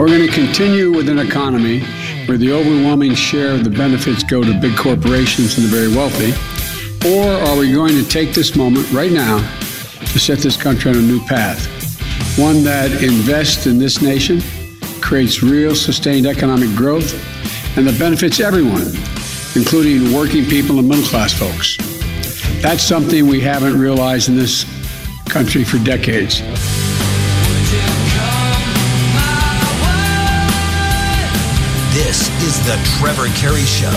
we going to continue with an economy where the overwhelming share of the benefits go to big corporations and the very wealthy? Or are we going to take this moment right now to set this country on a new path? One that invests in this nation, creates real sustained economic growth, and that benefits everyone, including working people and middle-class folks. That's something we haven't realized in this country for decades. This is the Trevor Carey Show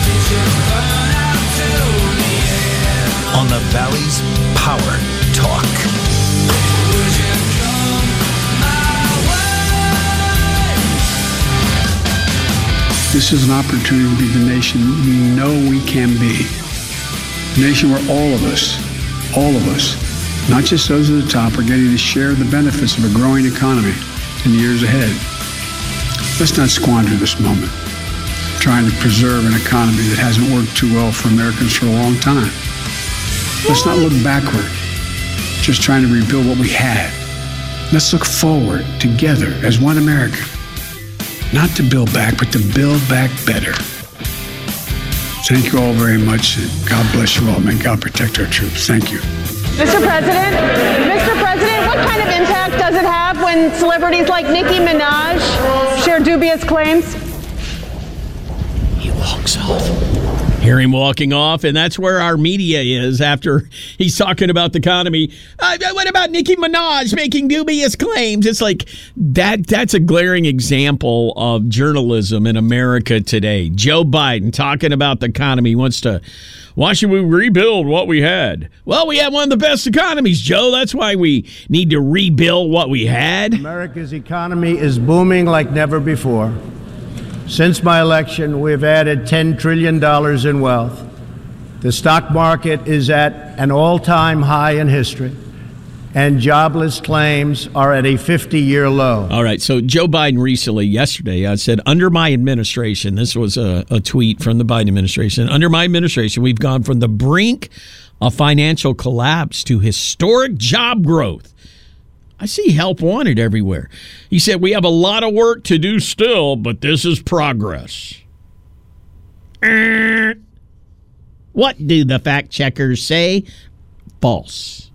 on the Valley's Power Talk. This is an opportunity to be the nation we know we can be. A nation where all of us, not just those at the top, are getting to share the benefits of a growing economy in the years ahead. Let's not squander this moment trying to preserve an economy that hasn't worked too well for Americans for a long time. Let's not look backward, just trying to rebuild what we had. Let's look forward together as one America. Not to build back, but to build back better. Thank you all very much. God bless you all. May God protect our troops. Thank you. Mr. President, what kind of impact does it have when celebrities like Nicki Minaj share dubious claims? He walks off. Hear him walking off, and that's where our media is after he's talking about the economy. What about Nicki Minaj making dubious claims? It's like that's a glaring example of journalism in America today. Joe Biden talking about the economy, why should we rebuild what we had? Well, we had one of the best economies, Joe. That's why we need to rebuild what we had. America's economy is booming like never before. Since my election, we've added $10 trillion in wealth. The stock market is at an all-time high in history, and jobless claims are at a 50-year low. All right, so Joe Biden recently, yesterday, said, under my administration, this was a tweet from the Biden administration, under my administration, we've gone from the brink of financial collapse to historic job growth. I see help wanted everywhere. He said, we have a lot of work to do still, but this is progress. What do the fact checkers say? False.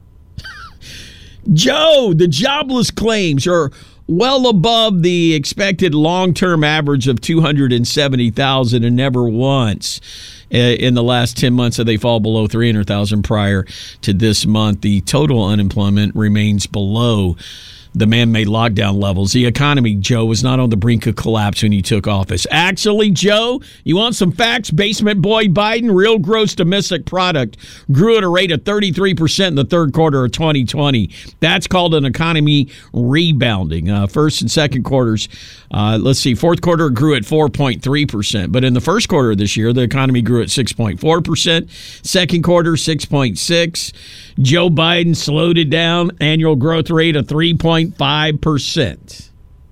Joe, the jobless claims are well above the expected long-term average of 270,000, and never once in the last 10 months have they fall below 300,000 prior to this month. The total unemployment remains below the man-made lockdown levels. The economy, Joe, was not on the brink of collapse when you took office. Actually, Joe, you want some facts? Basement boy Biden, real gross domestic product grew at a rate of 33% in the third quarter of 2020. That's called an economy rebounding. First and second quarters, fourth quarter grew at 4.3%. But in the first quarter of this year, the economy grew at 6.4%. Second quarter, 6.6%. Joe Biden slowed it down, annual growth rate of 3.5%.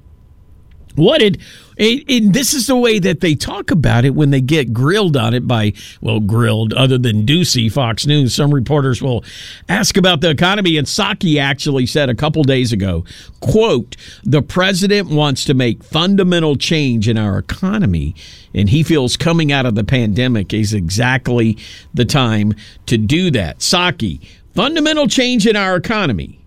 This is the way that they talk about it when they get grilled on it by, grilled, other than Ducey, Fox News. Some reporters will ask about the economy, and Psaki actually said a couple days ago, quote, the president wants to make fundamental change in our economy, and he feels coming out of the pandemic is exactly the time to do that. Psaki, fundamental change in our economy.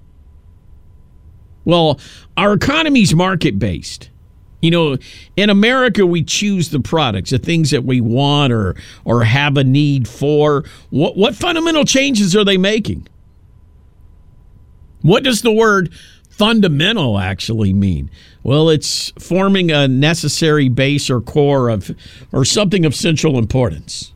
Well, our economy's market-based. You know, in America, we choose the products, the things that we want or have a need for. What fundamental changes are they making? What does the word fundamental actually mean? Well, it's forming a necessary base or core or something of central importance.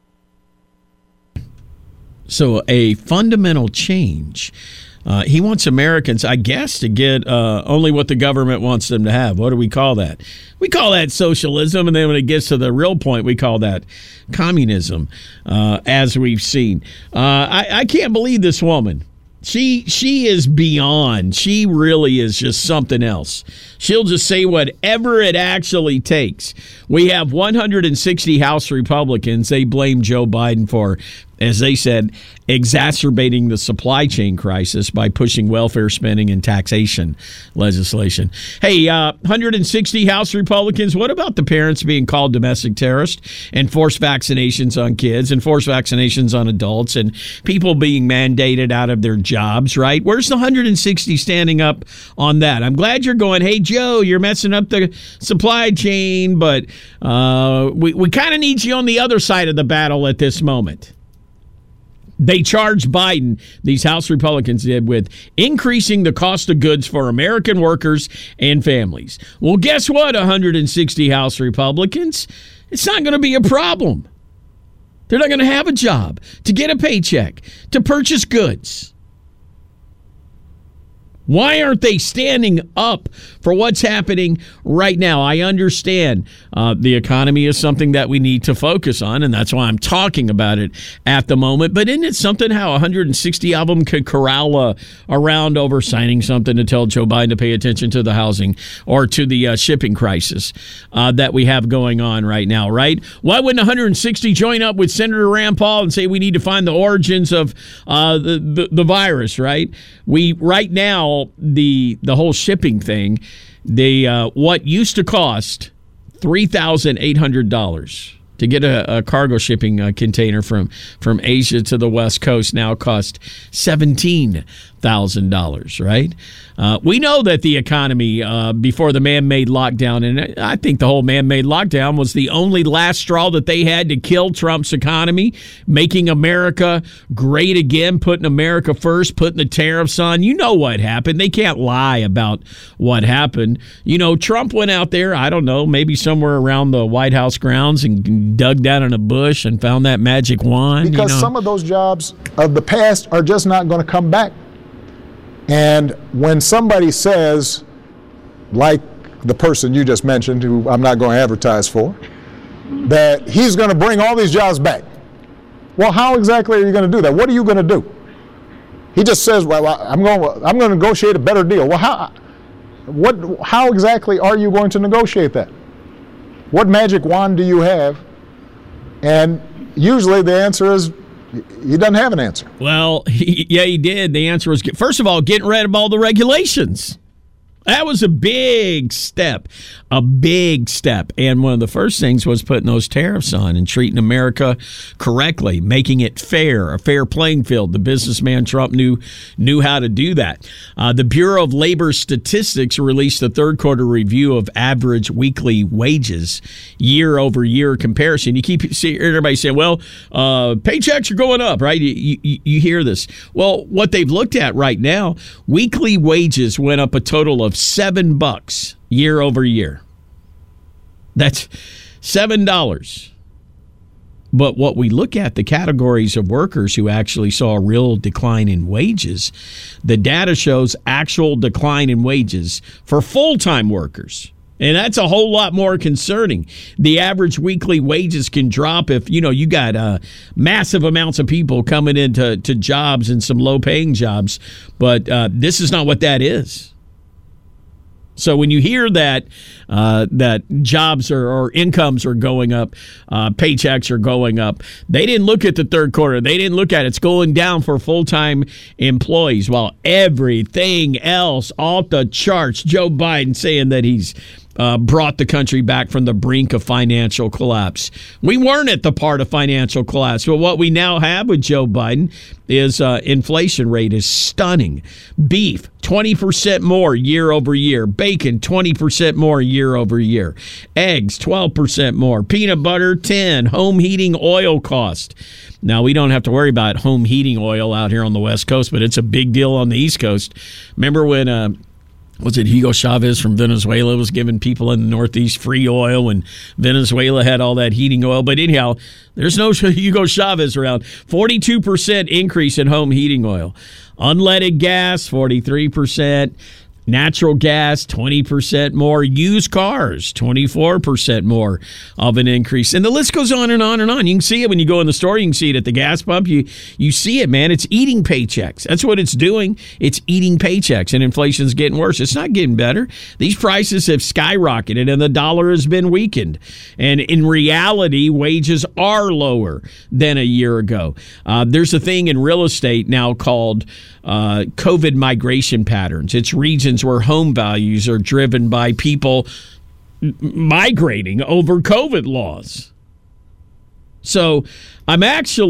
So a fundamental change. He wants Americans, I guess, to get only what the government wants them to have. What do we call that? We call that socialism, and then when it gets to the real point, we call that communism, as we've seen. I can't believe this woman. She is beyond. She really is just something else. She'll just say whatever it actually takes. We have 160 House Republicans. They blame Joe Biden for as they said, exacerbating the supply chain crisis by pushing welfare spending and taxation legislation. Hey, 160 House Republicans, what about the parents being called domestic terrorists and forced vaccinations on kids and forced vaccinations on adults and people being mandated out of their jobs, right? Where's the 160 standing up on that? I'm glad you're going, hey, Joe, you're messing up the supply chain, but we kind of need you on the other side of the battle at this moment. They charged Biden, these House Republicans did, with increasing the cost of goods for American workers and families. Well, guess what, 160 House Republicans? It's not going to be a problem. They're not going to have a job, to get a paycheck, to purchase goods. Why aren't they standing up for what's happening right now? I understand the economy is something that we need to focus on, and that's why I'm talking about it at the moment. But isn't it something how 160 of them could corral around over signing something to tell Joe Biden to pay attention to the housing or to the shipping crisis that we have going on right now, right? Why wouldn't 160 join up with Senator Rand Paul and say we need to find the origins of the virus, right? Right now, the whole shipping thing, what used to cost $3,800 to get a cargo shipping container from Asia to the West Coast now cost $17,000, right? We know that the economy before the man-made lockdown, and I think the whole man-made lockdown was the only last straw that they had to kill Trump's economy, making America great again, putting America first, putting the tariffs on. You know what happened. They can't lie about what happened. You know, Trump went out there, I don't know, maybe somewhere around the White House grounds and dug down in a bush and found that magic wand. Because some of those jobs of the past are just not going to come back. And when somebody says, like the person you just mentioned, who I'm not going to advertise for, that he's going to bring all these jobs back. Well, how exactly are you going to do that? What are you going to do? He just says, well, I'm going to negotiate a better deal. Well, how exactly are you going to negotiate that? What magic wand do you have? And usually the answer is, he doesn't have an answer. Well, he did. The answer was, first of all, getting rid of all the regulations. That was a big step, And one of the first things was putting those tariffs on and treating America correctly, making it fair, a fair playing field. The businessman Trump knew how to do that. The Bureau of Labor Statistics released the third quarter review of average weekly wages, year-over-year comparison. You keep seeing everybody saying, well, paychecks are going up, right? You hear this. Well, what they've looked at right now, weekly wages went up a total of $7 year over year. That's $7. But what we look at, the categories of workers who actually saw a real decline in wages, the data shows actual decline in wages for full-time workers. And that's a whole lot more concerning. The average weekly wages can drop if, you got massive amounts of people coming into jobs and some low-paying jobs. But this is not what that is. So when you hear that jobs or incomes are going up, paychecks are going up, they didn't look at the third quarter. They didn't look at it's going down for full-time employees, while everything else off the charts. Joe Biden saying that he's brought the country back from the brink of financial collapse. We weren't at the part of financial collapse, but what we now have with Joe Biden is inflation rate is stunning. Beef, 20% more year over year. Bacon, 20% more year over year. Eggs, 12% more. Peanut butter, 10%. Home heating oil cost. Now, we don't have to worry about home heating oil out here on the West Coast, but it's a big deal on the East Coast. Remember when was it Hugo Chavez from Venezuela was giving people in the Northeast free oil when Venezuela had all that heating oil? But anyhow, there's no Hugo Chavez around. 42% increase in home heating oil. Unleaded gas, 43%. Natural gas, 20% more. Used cars, 24% more of an increase. And the list goes on and on and on. You can see it when you go in the store. You can see it at the gas pump. You see it, man. It's eating paychecks. That's what it's doing. It's eating paychecks, and inflation's getting worse. It's not getting better. These prices have skyrocketed, and the dollar has been weakened. And in reality, wages are lower than a year ago. There's a thing in real estate now called COVID migration patterns. It's regions where home values are driven by people migrating over COVID laws. So I'm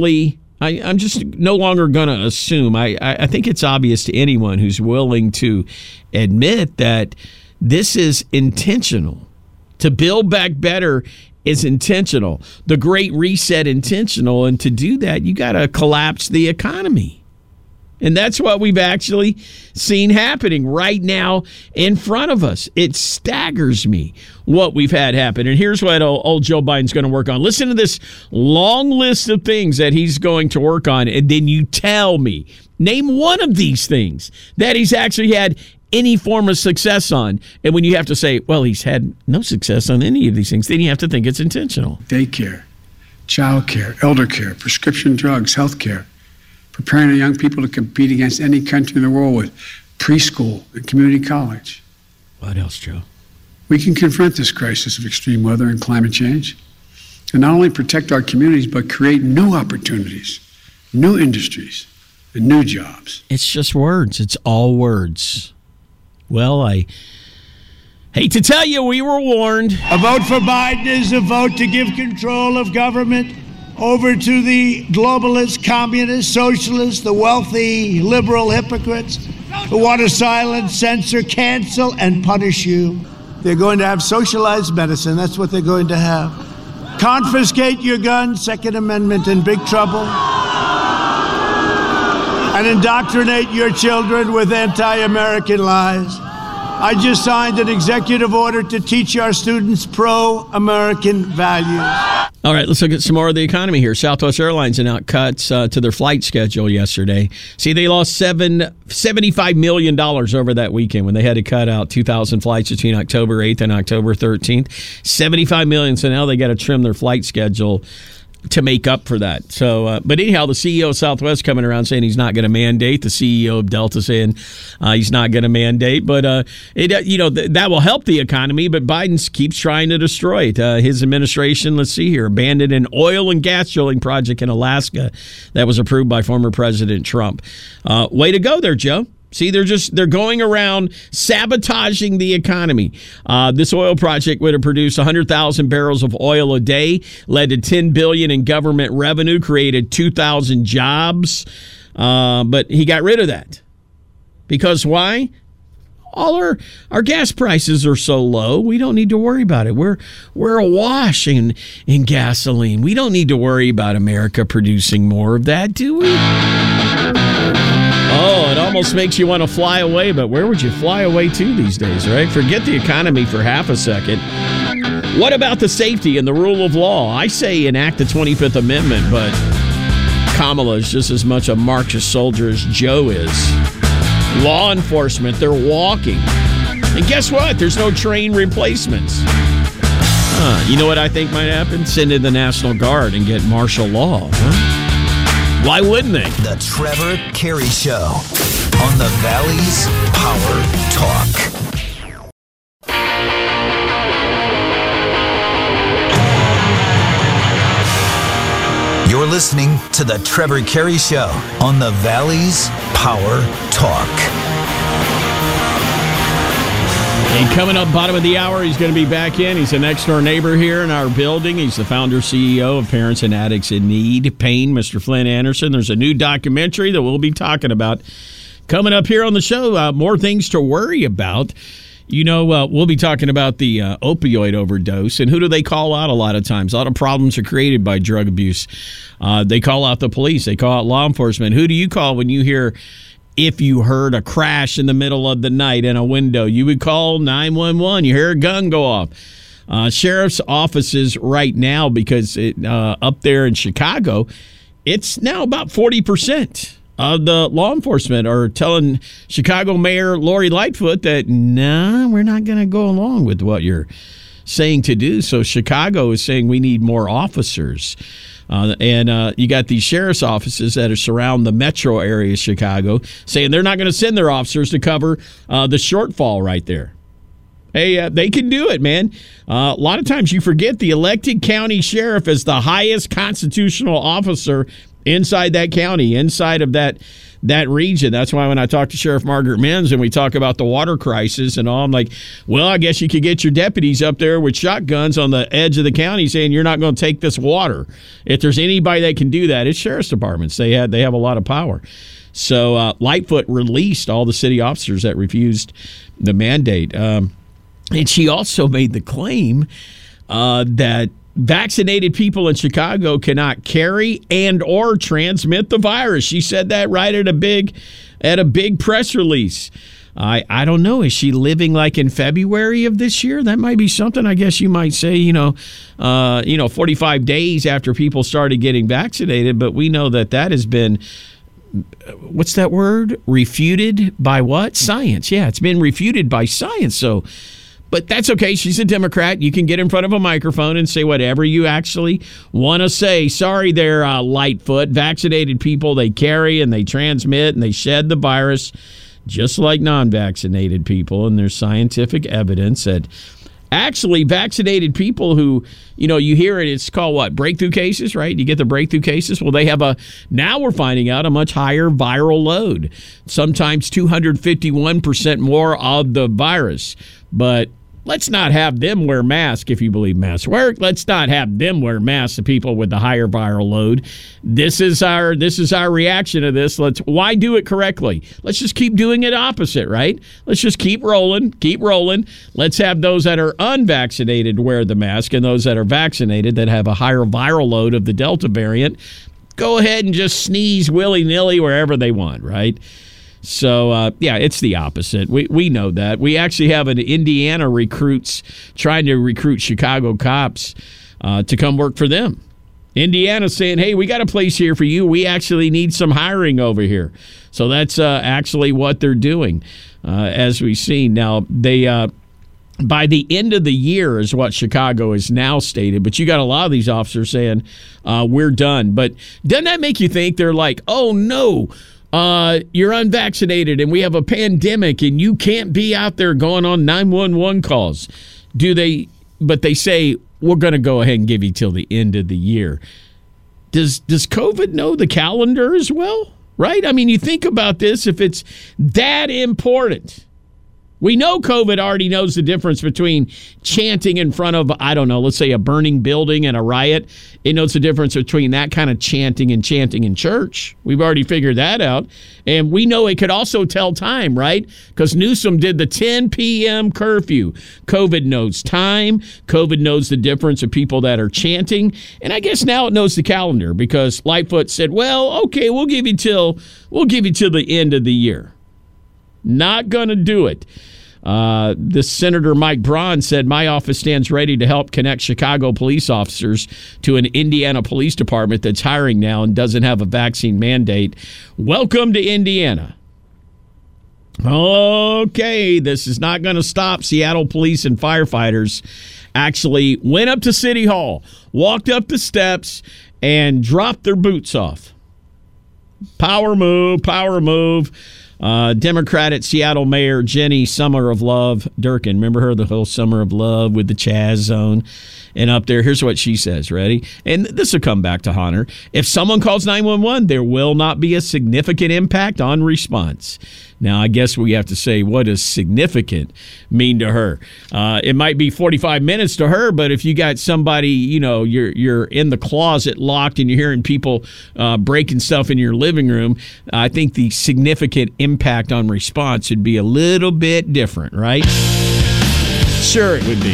just no longer going to assume. I think it's obvious to anyone who's willing to admit that this is intentional. To build back better is intentional. The Great Reset intentional. And to do that, you got to collapse the economy. And that's what we've actually seen happening right now in front of us. It staggers me what we've had happen. And here's what old Joe Biden's going to work on. Listen to this long list of things that he's going to work on, and then you tell me, name one of these things that he's actually had any form of success on. And when you have to say, well, he's had no success on any of these things, then you have to think it's intentional. Daycare, child care, elder care, prescription drugs, health care. Preparing our young people to compete against any country in the world with preschool and community college. What else, Joe? We can confront this crisis of extreme weather and climate change and not only protect our communities, but create new opportunities, new industries, and new jobs. It's just words. It's all words. Well, I hate to tell you, we were warned. A vote for Biden is a vote to give control of government over to the globalists, communists, socialists, the wealthy, liberal hypocrites who want to silence, censor, cancel, and punish you. They're going to have socialized medicine. That's what they're going to have. Confiscate your guns, Second Amendment in big trouble. And indoctrinate your children with anti-American lies. I just signed an executive order to teach our students pro-American values. All right, let's look at some more of the economy here. Southwest Airlines announced cuts to their flight schedule yesterday. See, they lost $75 million over that weekend when they had to cut out 2,000 flights between October 8th and October 13th. $75 million, so now they got to trim their flight schedule to make up for that. So, but anyhow, the CEO of Southwest coming around saying he's not going to mandate. The CEO of Delta saying he's not going to mandate. But that will help the economy. But Biden keeps trying to destroy it. His administration, let's see here, abandoned an oil and gas drilling project in Alaska that was approved by former President Trump. Way to go there, Joe. See, they're going around sabotaging the economy. This oil project would have produced 100,000 barrels of oil a day, led to $10 billion in government revenue, created 2,000 jobs. But he got rid of that. Because why? All our gas prices are so low, we don't need to worry about it. We're awash in gasoline. We don't need to worry about America producing more of that, do we? Oh, it almost makes you want to fly away, but where would you fly away to these days, right? Forget the economy for half a second. What about the safety and the rule of law? I say enact the 25th Amendment, but Kamala is just as much a Marxist soldier as Joe is. Law enforcement, they're walking. And guess what? There's no train replacements. You know what I think might happen? Send in the National Guard and get martial law, huh? Why wouldn't they? The Trevor Carey Show on the Valley's Power Talk. You're listening to the Trevor Carey Show on the Valley's Power Talk. And coming up bottom of the hour, he's going to be back in. He's a next-door neighbor here in our building. He's the founder, CEO of Parents and Addicts in Need, PAIN, Mr. Flynn Anderson. There's a new documentary that we'll be talking about coming up here on the show. More things to worry about. You know, we'll be talking about the opioid overdose. And who do they call out a lot of times? A lot of problems are created by drug abuse. They call out the police. They call out law enforcement. Who do you call when you hear... If you heard a crash in the middle of the night in a window, you would call 911. You hear a gun go off. Sheriff's offices right now, because up there in Chicago, it's now about 40% of the law enforcement are telling Chicago Mayor Lori Lightfoot that, nah, we're not going to go along with what you're saying to do. So Chicago is saying we need more officers. And you got these sheriff's offices that are surround the metro area of Chicago saying they're not going to send their officers to cover the shortfall right there. Hey, they can do it, man. A lot of times you forget the elected county sheriff is the highest constitutional officer inside that county, inside of that region. That's why when I talk to Sheriff Margaret Menz and we talk about the water crisis and all, I'm like, well, I guess you could get your deputies up there with shotguns on the edge of the county saying you're not going to take this water. If there's anybody that can do that, it's sheriff's departments. They have a lot of power. So Lightfoot released all the city officers that refused the mandate. And she also made the claim that vaccinated people in Chicago cannot carry and or transmit the virus. She said that right at a big press release. I don't know. Is she living like in February of this year? That might be something. I guess you might say, 45 days after people started getting vaccinated. But we know that has been, what's that word? Refuted by what? Science. Yeah, it's been refuted by science. So. But that's okay. She's a Democrat. You can get in front of a microphone and say whatever you actually want to say. Sorry there, Lightfoot. Vaccinated people, they carry and they transmit and they shed the virus just like non-vaccinated people. And there's scientific evidence that actually vaccinated people who, you hear it's called what? Breakthrough cases, right? You get the breakthrough cases. Well, they have now we're finding out a much higher viral load, sometimes 251% more of the virus. But let's not have them wear masks if you believe masks work. Let's not have them wear masks, the people with the higher viral load. This is our reaction to this. Why do it correctly? Let's just keep doing it opposite, right? Let's just keep rolling. Let's have those that are unvaccinated wear the mask and those that are vaccinated that have a higher viral load of the Delta variant go ahead and just sneeze willy-nilly wherever they want, right? So, it's the opposite. We know that. We actually have an Indiana recruits trying to recruit Chicago cops to come work for them. Indiana's saying, hey, we got a place here for you. We actually need some hiring over here. So that's actually what they're doing, as we've seen. Now, they by the end of the year is what Chicago has now stated. But you got a lot of these officers saying, we're done. But doesn't that make you think they're like, oh, no, you're unvaccinated and we have a pandemic and you can't be out there going on 911 calls. But they say, we're going to go ahead and give you till the end of the year. Does COVID know the calendar as well? Right? I mean, you think about this, if it's that important. We know COVID already knows the difference between chanting in front of, I don't know, let's say a burning building and a riot. It knows the difference between that kind of chanting and chanting in church. We've already figured that out. And we know it could also tell time, right? Because Newsom did the 10 p.m. curfew. COVID knows time. COVID knows the difference of people that are chanting. And I guess now it knows the calendar because Lightfoot said, well, okay, we'll give you till the end of the year. Not going to do it. This Senator Mike Braun said, my office stands ready to help connect Chicago police officers to an Indiana police department that's hiring now and doesn't have a vaccine mandate. Welcome to Indiana. Okay, this is not going to stop. Seattle police and firefighters actually went up to City Hall, walked up the steps, and dropped their boots off. Power move. Democratic Seattle Mayor Jenny Summer of Love Durkin. Remember her, the whole Summer of Love with the Chaz Zone? And up there, here's what she says. Ready? And this will come back to haunt her. If someone calls 911, there will not be a significant impact on response. Now, I guess we have to say, what does significant mean to her? It might be 45 minutes to her, but if you got somebody, you're in the closet locked and you're hearing people breaking stuff in your living room, I think the significant impact on response would be a little bit different, right? Sure, it would be.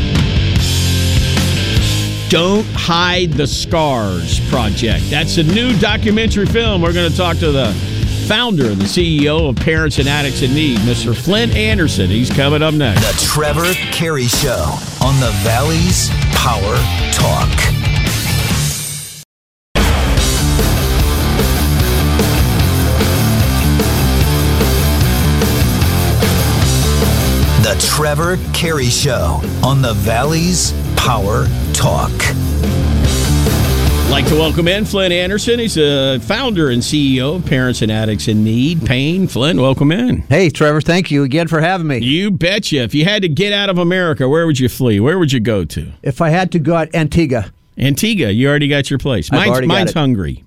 Don't Hide the Scars Project. That's a new documentary film. We're going to talk to the founder and the CEO of Parents and Addicts in Need, Mr. Flint Anderson. He's coming up next. The Trevor Carey Show on the Valley's Power Talk. The Trevor Carey Show on the Valley's Power Talk. I'd like to welcome in Flynn Anderson. He's a founder and CEO of Parents and Addicts in Need. Pain. Flynn, welcome in. Hey, Trevor, thank you again for having me. You betcha. If you had to get out of America, where would you flee? Where would you go to? If I had to go out, Antigua. Antigua. You already got your place. Mine's Hungary.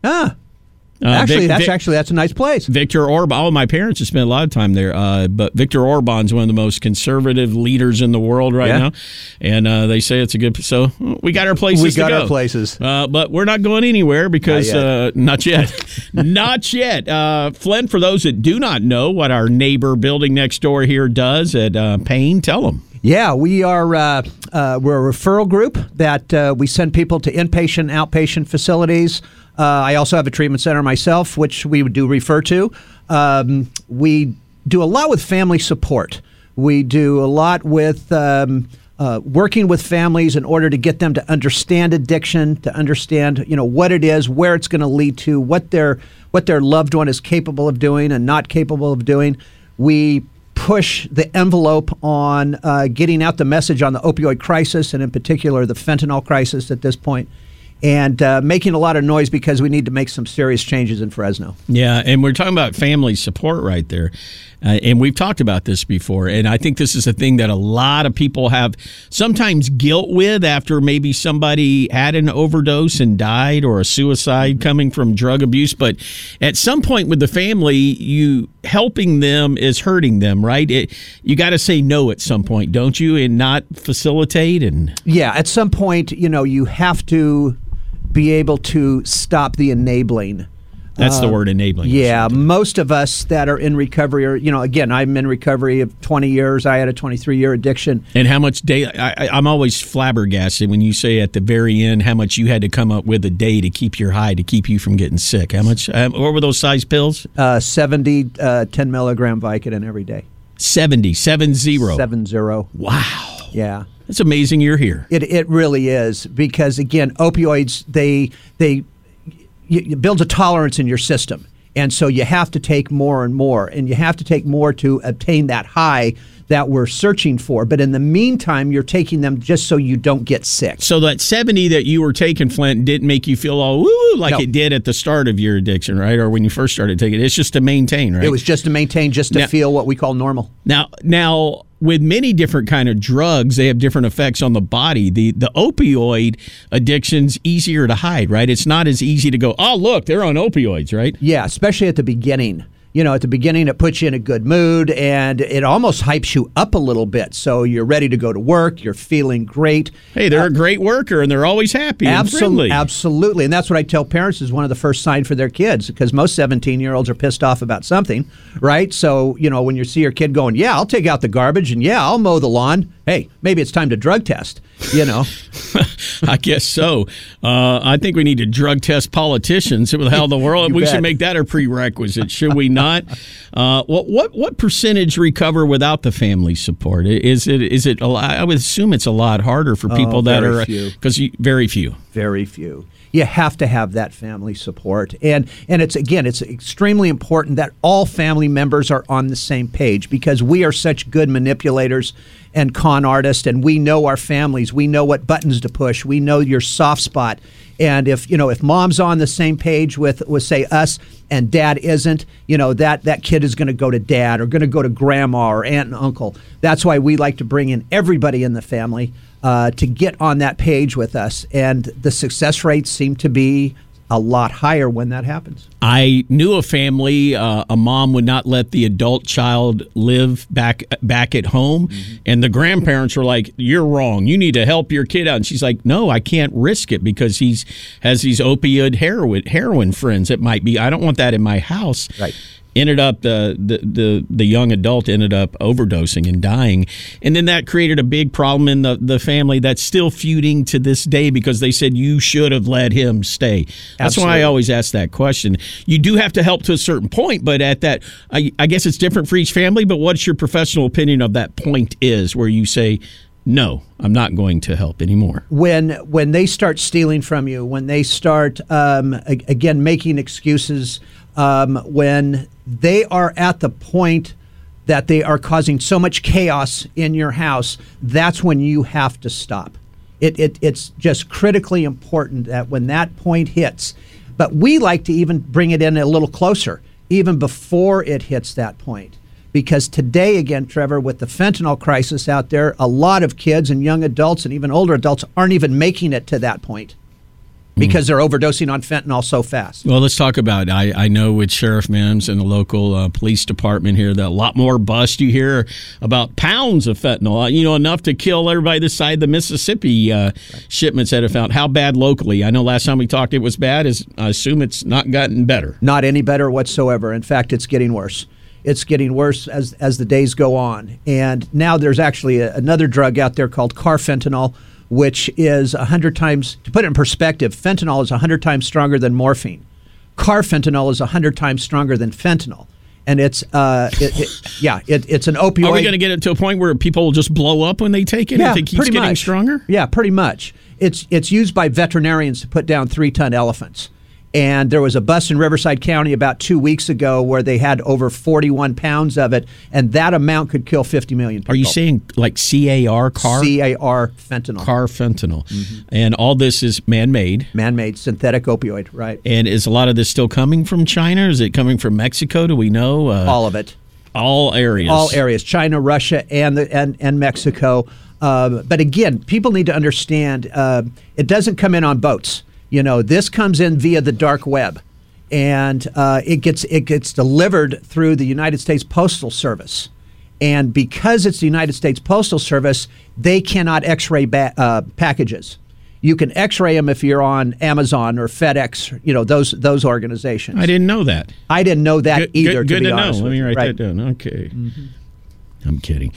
That's a nice place. Viktor Orban. All my parents have spent a lot of time there. But Viktor Orban's one of the most conservative leaders in the world right now, and they say it's a good. So we got our places. We got our places, but we're not going anywhere because not yet, not yet. Flynn, for those that do not know what our neighbor building next door here does at Payne, tell them. Yeah, we are. We're a referral group that we send people to inpatient, outpatient facilities. I also have a treatment center myself, which we do refer to. We do a lot with family support. We do a lot with working with families in order to get them to understand addiction, to understand what it is, where it's going to lead to, what their loved one is capable of doing and not capable of doing. We push the envelope on getting out the message on the opioid crisis, and in particular the fentanyl crisis at this point. And making a lot of noise because we need to make some serious changes in Fresno. Yeah, and we're talking about family support right there. And we've talked about this before, and I think this is a thing that a lot of people have sometimes guilt with after maybe somebody had an overdose and died, or a suicide coming from drug abuse. But at some point with the family, you helping them is hurting them, right? You got to say no at some point, don't you, and not facilitate? Yeah, at some point, you have to be able to stop the enabling. That's the word, enabling. Yeah, most of us that are in recovery are, again, I'm in recovery of 20 years. I had a 23-year addiction. And how much day? I'm always flabbergasted when you say at the very end how much you had to come up with a day to keep your high, to keep you from getting sick. How much? What were those size pills? 70, 10 milligram Vicodin every day. 70. Wow. Yeah. It's amazing you're here. It really is, because again, opioids they build a tolerance in your system, and so you have to take more and more, and you have to take more to obtain that high that we're searching for. But in the meantime, you're taking them just so you don't get sick. So that 70 that you were taking, Flint, didn't make you feel all woo like it did at the start of your addiction, right? Or when you first started taking it. It's just to maintain, right? It was just to maintain, just to feel what we call normal. Now, with many different kind of drugs, they have different effects on the body. The opioid addiction's easier to hide, right? It's not as easy to go, oh, look, they're on opioids, right? Yeah, especially at the beginning. At the beginning, it puts you in a good mood, and it almost hypes you up a little bit. So you're ready to go to work. You're feeling great. Hey, they're a great worker, and they're always happy and friendly. Absolutely. And that's what I tell parents is one of the first signs for their kids, because most 17-year-olds are pissed off about something, right? So, when you see your kid going, yeah, I'll take out the garbage, and yeah, I'll mow the lawn. Hey, maybe it's time to drug test, I guess so. I think we need to drug test politicians. With how the world, we should make that a prerequisite, should we not? What percentage recover without the family support? Is it? I would assume it's a lot harder for people that are because very few. Very few. You have to have that family support, and it's extremely important that all family members are on the same page, because we are such good manipulators and con artists, and we know our families. We know what buttons to push. We know your soft spot. And if mom's on the same page with say us, and dad isn't, that kid is going to go to dad, or going to go to grandma or aunt and uncle. That's why we like to bring in everybody in the family to get on that page with us. And the success rates seem to be a lot higher when that happens. I knew a family, a mom would not let the adult child live back at home, and the grandparents were like, "You're wrong. You need to help your kid out." And she's like, "No, I can't risk it because he has these opioid heroin friends. It might be. I don't want that in my house." Right. Ended up the young adult ended up overdosing and dying, and then that created a big problem in the family that's still feuding to this day, because they said you should have let him stay. That's Absolutely. why I always ask that question. You do have to help to a certain point, but at that, I guess it's different for each family. But what's your professional opinion of that point is where you say, no, I'm not going to help anymore? When they start stealing from you, when they start again making excuses, when they are at the point that they are causing so much chaos in your house, that's when you have to stop. It's just critically important that when that point hits, but we like to even bring it in a little closer, even before it hits that point. Because today, again, Trevor, with the fentanyl crisis out there, a lot of kids and young adults and even older adults aren't even making it to that point because they're overdosing on fentanyl so fast. Well, let's talk about it. I know with Sheriff Mims and the local police department here, that a lot more bust you hear about pounds of fentanyl, enough to kill everybody this side of the Mississippi shipments that have found. How bad locally? I know last time we talked it was bad. I assume it's not gotten better. Not any better whatsoever. In fact, it's getting worse. It's getting worse as the days go on. And now there's actually another drug out there called carfentanil, which is 100 times, to put it in perspective, fentanyl is 100 times stronger than morphine. Carfentanil is 100 times stronger than fentanyl. And it's it's an opioid. Are we going to get it to a point where people will just blow up when they take it if it keeps getting stronger? Yeah, pretty much. It's used by veterinarians to put down 3-ton elephants. And there was a bust in Riverside County about 2 weeks ago where they had over 41 pounds of it, and that amount could kill 50 million people. Are you saying like CAR, car? CAR fentanyl. Carfentanil. Mm-hmm. And all this is man-made. Man-made, synthetic opioid, right. And is a lot of this still coming from China? Is it coming from Mexico? Do we know? All of it. All areas. All areas. China, Russia, and Mexico. But again, people need to understand it doesn't come in on boats. This comes in via the dark web, and it gets delivered through the United States Postal Service. And because it's the United States Postal Service, they cannot X-ray packages. You can X-ray them if you're on Amazon or FedEx, those organizations. I didn't know that. I didn't know that either. Good to know. Let me write that down. Okay. Mm-hmm. I'm kidding.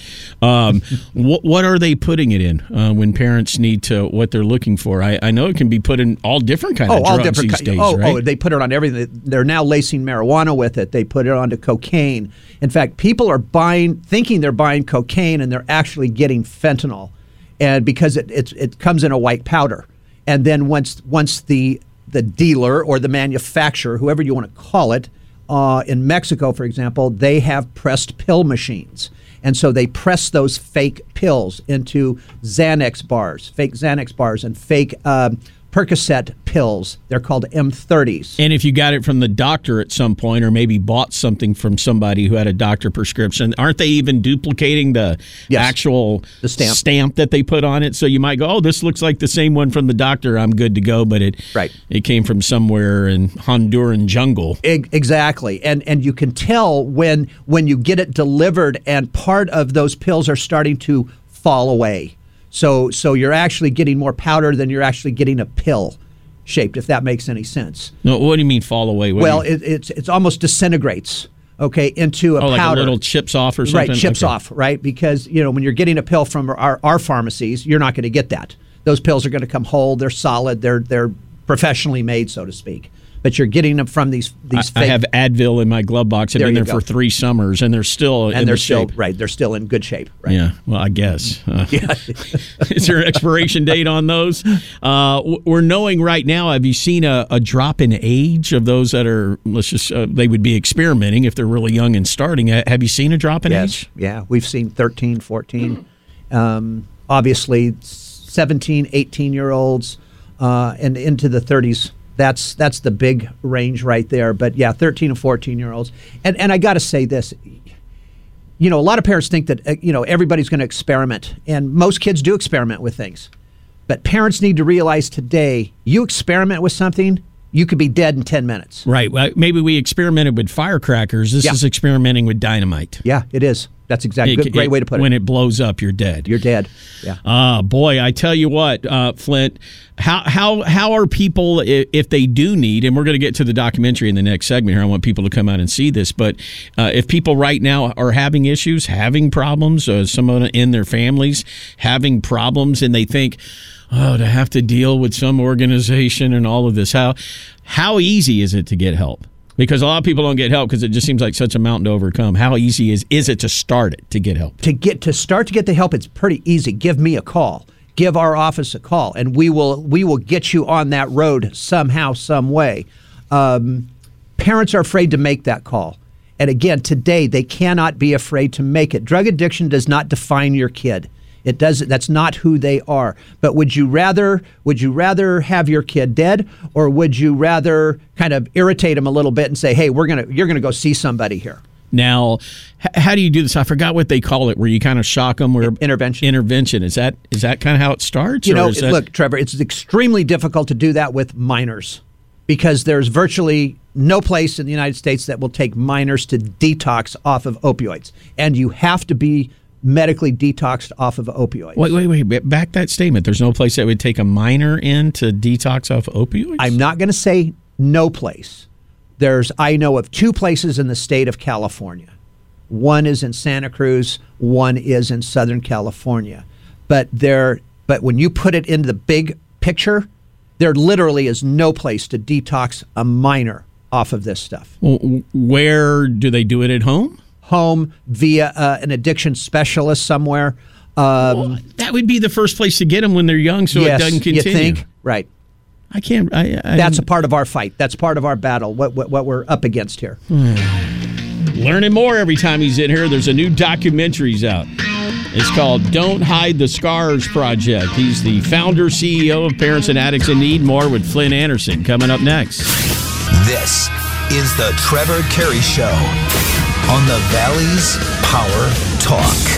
What are they putting it in when parents need to, what they're looking for? I know it can be put in all different kinds of drugs these days, right? They put it on everything. They're now lacing marijuana with it. They put it onto cocaine. In fact, people are thinking they're buying cocaine, and they're actually getting fentanyl, and because it comes in a white powder. And then once the dealer or the manufacturer, whoever you want to call it, in Mexico, for example, they have pressed pill machines. And so they press those fake pills into fake Xanax bars, and fake Percocet pills. They're called M30s. And if you got it from the doctor at some point, or maybe bought something from somebody who had a doctor prescription, aren't they even duplicating the actual stamp that they put on it? So you might go, oh, this looks like the same one from the doctor. I'm good to go. But it came from somewhere in Honduran jungle. Exactly. And you can tell when you get it delivered and part of those pills are starting to fall away. So you're actually getting more powder than you're actually getting a pill shaped, if that makes any sense. No, what do you mean fall away? It's almost disintegrates, into a powder. Like a little chips off or something? Right, chips off, right? Because, when you're getting a pill from our pharmacies, you're not going to get that. Those pills are going to come whole, they're solid, they're professionally made, so to speak. But you're getting them from these fake. I have Advil in my glove box. I've been there for 3 summers, and they're still shape. Right. They're still in good shape. Right? Yeah. Well, I guess. Is there an expiration date on those? We're knowing right now. Have you seen a drop in age of those that are? They would be experimenting if they're really young and starting. Have you seen a drop in age? Yeah. We've seen 13, 14, obviously 17, 18-year-olds, and into the 30s. That's the big range right there. But 13 and 14-year-olds. And I got to say this, a lot of parents think that, everybody's going to experiment. And most kids do experiment with things. But parents need to realize today, you experiment with something, you could be dead in 10 minutes. Right. Well, maybe we experimented with firecrackers. This is experimenting with dynamite. Yeah, it is. That's exactly a great way to put it. When it blows up, you're dead. You're dead. Yeah. Boy, I tell you what, Flint, how are people, if they do need, and we're going to get to the documentary in the next segment here, I want people to come out and see this, but if people right now are having issues, having problems, someone in their families having problems, and they think, to have to deal with some organization and all of this, how easy is it to get help? Because a lot of people don't get help because it just seems like such a mountain to overcome. How easy is it to start it, to get help? To start to get the help, it's pretty easy. Give me a call. Give our office a call, and we will get you on that road somehow, some way. Parents are afraid to make that call. And again, today, they cannot be afraid to make it. Drug addiction does not define your kid. It does. That's not who they are. But would you rather have your kid dead, or would you rather kind of irritate them a little bit and say, "Hey, you're gonna go see somebody here"? Now, how do you do this? I forgot what they call it, where you kind of shock them. Where intervention. Intervention. Is that kind of how it starts? Look, Trevor, it's extremely difficult to do that with minors, because there's virtually no place in the United States that will take minors to detox off of opioids, and you have to be medically detoxed off of opioids. Wait. Back that statement. There's no place that would take a minor in to detox off opioids? I'm not going to say no place. I know of 2 places in the state of California. One is in Santa Cruz, one is in Southern California. But when you put it into the big picture, there literally is no place to detox a minor off of this stuff. Well, where do they do it at home? Home via an addiction specialist somewhere. That would be the first place to get them when they're young, so yes, it doesn't continue. You think? Right. I can't. That's a part of our fight. That's part of our battle. What we're up against here. Learning more every time he's in here. There's a new documentary's out. It's called "Don't Hide the Scars Project." He's the founder, CEO of Parents and Addicts in Need. More with Flynn Anderson coming up next. This is the Trevor Carey Show on the Valley's Power Talk.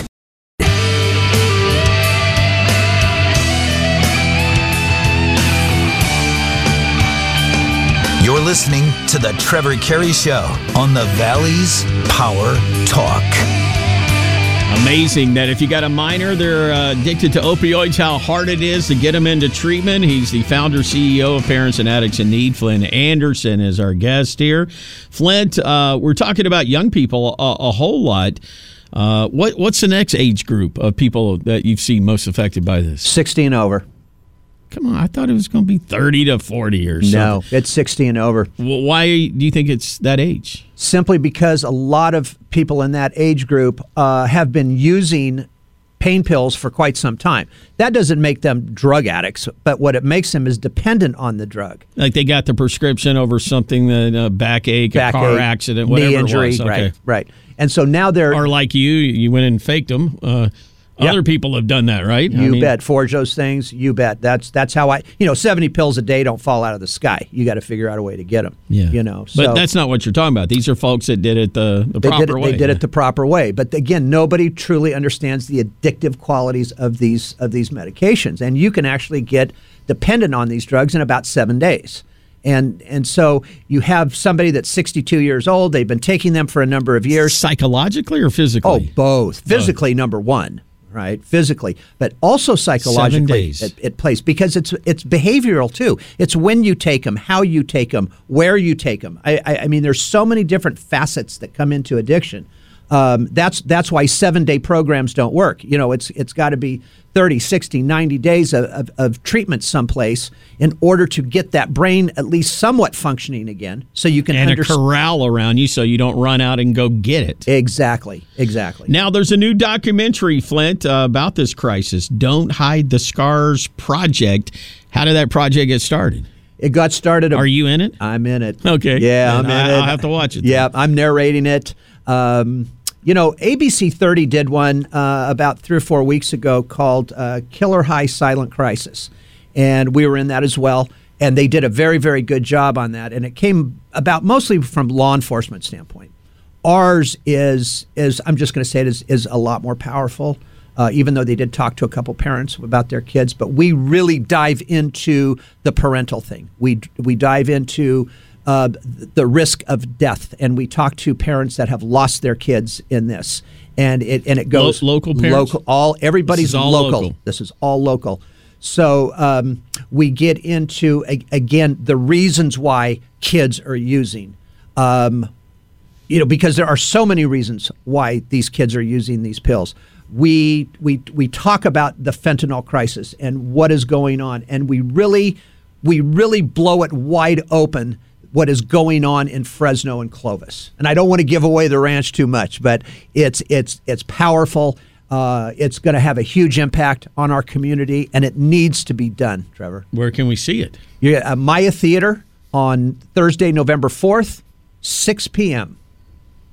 You're listening to the Trevor Carey Show on the Valley's Power Talk. Amazing that if you got a minor, they're addicted to opioids, how hard it is to get them into treatment. He's the founder, CEO of Parents and Addicts in Need. Flynn Anderson is our guest here. Flint, we're talking about young people a whole lot. What's the next age group of people that you've seen most affected by this? 60 and over. Come on, I thought it was going to be 30 to 40 or something. No, it's 60 and over. Well, why do you think it's that age? Simply because a lot of people in that age group have been using pain pills for quite some time. That doesn't make them drug addicts, but what it makes them is dependent on the drug. Like they got the prescription over something, that backache, a car accident, whatever knee injury, it was. Okay. Right. And so now they're... Or like you went and faked them. Other people have done that, right? You bet. Forge those things. You bet. That's how 70 pills a day don't fall out of the sky. You got to figure out a way to get them. Yeah. But that's not what you're talking about. These are folks that did it the proper way. They did it the proper way. But again, nobody truly understands the addictive qualities of these medications. And you can actually get dependent on these drugs in about 7 days. And so you have somebody that's 62 years old. They've been taking them for a number of years. Psychologically or physically? Oh, both. Physically, number one. Right, physically, but also psychologically, 7 days. It plays because it's behavioral too. It's when you take them, how you take them, where you take them. I mean, there's so many different facets that come into addiction. That's why 7-day programs don't work. It's got to be 30, 60, 90 days of treatment someplace in order to get that brain at least somewhat functioning again, so you can a corral around you so you don't run out and go get it. Exactly. Now, there's a new documentary, Flint, about this crisis, Don't Hide the Scars Project. How did that project get started? It got started. Are you in it? I'm in it. Okay. Yeah, I'm in it. I'll have to watch it. Yeah, I'm narrating it. ABC 30 did one about 3 or 4 weeks ago called Killer High Silent Crisis. And we were in that as well. And they did a very, very good job on that. And it came about mostly from law enforcement standpoint. Ours is I'm just going to say it is a lot more powerful, even though they did talk to a couple parents about their kids. But we really dive into the parental thing. We dive into the risk of death, and we talk to parents that have lost their kids in this, and it goes local parents. Everybody's all local. This is all local. So we get into again the reasons why kids are using, because there are so many reasons why these kids are using these pills. We talk about the fentanyl crisis and what is going on, and we really blow it wide open. What is going on in Fresno and Clovis. And I don't want to give away the ranch too much, but it's powerful. It's going to have a huge impact on our community, and it needs to be done, Trevor. Where can we see it? You're at Maya Theater on Thursday, November 4th, 6 p.m.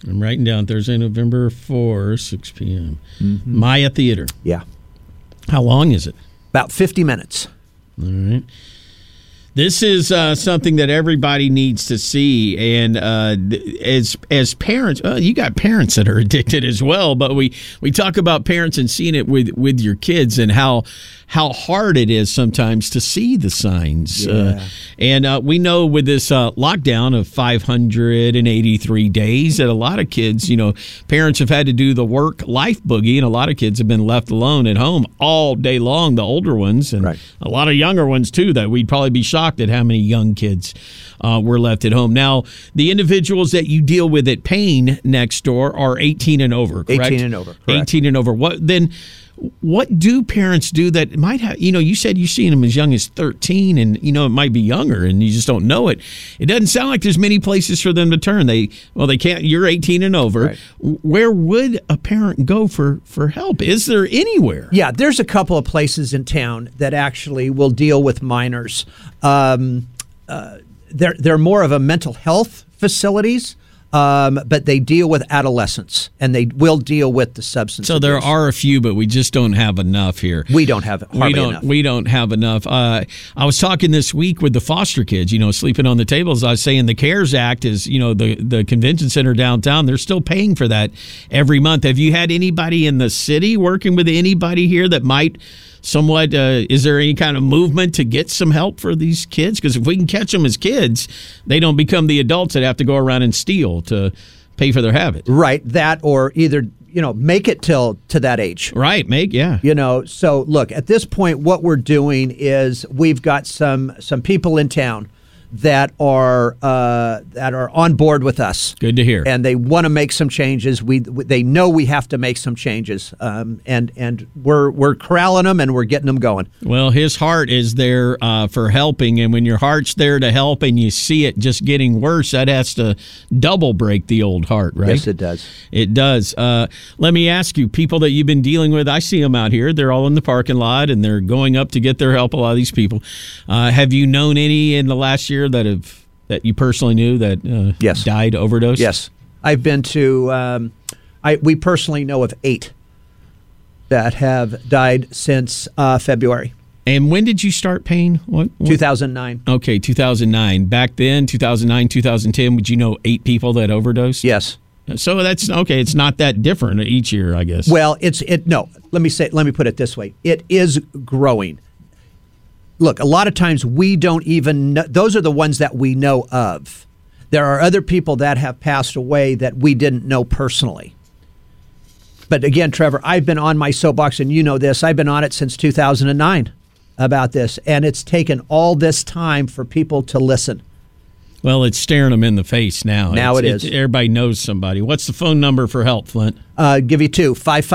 I'm writing down Thursday, November 4, 6 p.m. Maya Theater. Yeah. How long is it? About 50 minutes. All right. This is something that everybody needs to see, and as parents, you got parents that are addicted as well. But we talk about parents and seeing it with your kids, and how hard it is sometimes to see the signs. Yeah. And we know with this lockdown of 583 days that a lot of kids, parents have had to do the work-life boogie, and a lot of kids have been left alone at home all day long. The older ones, and a lot of younger ones too. That we'd probably be shocked at how many young kids were left at home. Now, the individuals that you deal with at Pain Next Door are 18 and over, correct? 18 and over, correct. 18 and over. What do parents do that might have, you said you've seen them as young as 13 and, it might be younger and you just don't know it. It doesn't sound like there's many places for them to turn. They can't, you're 18 and over. Right. Where would a parent go for help? Is there anywhere? Yeah, there's a couple of places in town that actually will deal with minors. They're more of a mental health facilities. But they deal with adolescents, and they will deal with the substance abuse. So there are a few, but we just don't have enough here. We don't have enough. We don't have enough. I was talking this week with the foster kids, sleeping on the tables. I was saying the CARES Act is, the convention center downtown, they're still paying for that every month. Have you had anybody in the city working with anybody here that might somewhat, is there any kind of movement to get some help for these kids? Because if we can catch them as kids, they don't become the adults that have to go around and steal to pay for their habit. Right. That, or either, make it to that age. Right. So look, at this point, what we're doing is we've got some people in town that are on board with us. Good to hear. And they want to make some changes. They know we have to make some changes, and we're corralling them and we're getting them going. Well, his heart is there for helping, and when your heart's there to help and you see it just getting worse, that has to double break the old heart, right? Yes, it does. It does. Let me ask you, people that you've been dealing with, I see them out here. They're all in the parking lot and they're going up to get their help. A lot of these people. Have you known any in the last year that you personally knew that yes. died overdose? Yes. I've been to, we personally know of 8 that have died since February. And when did you start Pain? What? 2009. Okay, 2009. Back then, 2009, 2010, would you know 8 people that overdosed? Yes. So that's okay. It's not that different each year, I guess. Well, no. Let me put it this way. It is growing. Look, a lot of times we don't even know. Those are the ones that we know of. There are other people that have passed away that we didn't know personally. But again, Trevor, I've been on my soapbox, and you know this. I've been on it since 2009 about this, and it's taken all this time for people to listen. Well, it's staring them in the face now. Now it is. Everybody knows somebody. What's the phone number for help, Flint? Give you 2,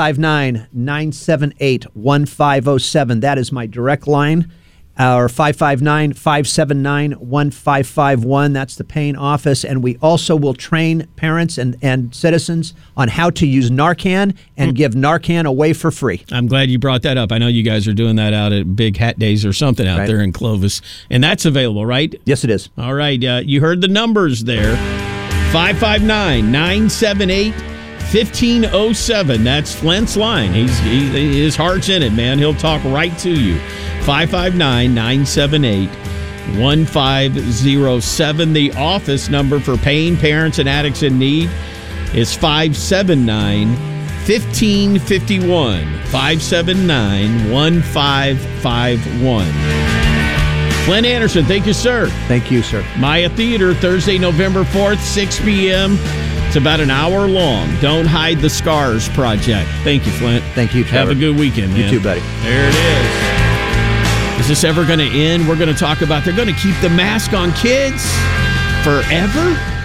559-978-1507. That is my direct line. Or 559-579-1551. That's the Pain office. And we also will train parents and citizens on how to use Narcan and give Narcan away for free. I'm glad you brought that up. I know you guys are doing that out at Big Hat Days or something out there in Clovis. And that's available, right? Yes, it is. All right. You heard the numbers there. 559-978-1507. That's Flint's line. His heart's in it, man. He'll talk right to you. 559-978-1507. The office number for Pain parents and addicts in need is 579-1551. 579-1551. Flint Anderson, thank you, sir. Thank you, sir. Maya Theater, Thursday, November 4th, 6 p.m. It's about an hour long. Don't Hide the Scars Project. Thank you, Flint. Thank you, Trevor. Have a good weekend, man. You too, buddy. There it is. Is this ever going to end? We're going to talk about they're going to keep the mask on kids forever?